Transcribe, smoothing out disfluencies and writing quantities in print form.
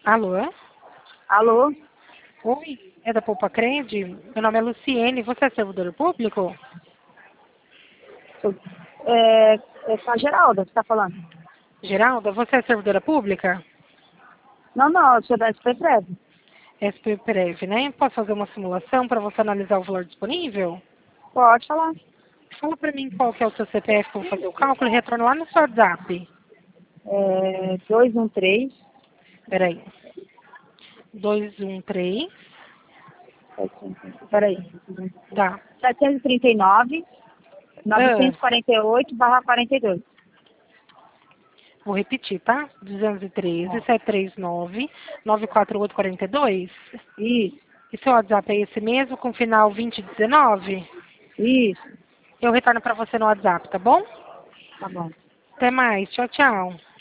Alô? Alô? Oi, é da Poupa Crede? Meu nome é Luciene, você é servidor público? É com a Geralda que está falando. Geralda, você é servidora pública? Não, eu sou da SPPrev. SP Prev, né? Posso fazer uma simulação para você analisar o valor disponível? Pode falar. Fala para mim qual que é o seu CPF para eu fazer o cálculo e retorno lá no seu WhatsApp. 213. Peraí. 213, Peraí. tá. 739, Ah, 948/42. vou repetir, tá? 213, 739, 94842. Isso, E seu WhatsApp é esse mesmo, com final 2019? isso. Eu retorno para você no WhatsApp, tá bom? Tá bom. Até mais. Tchau, tchau.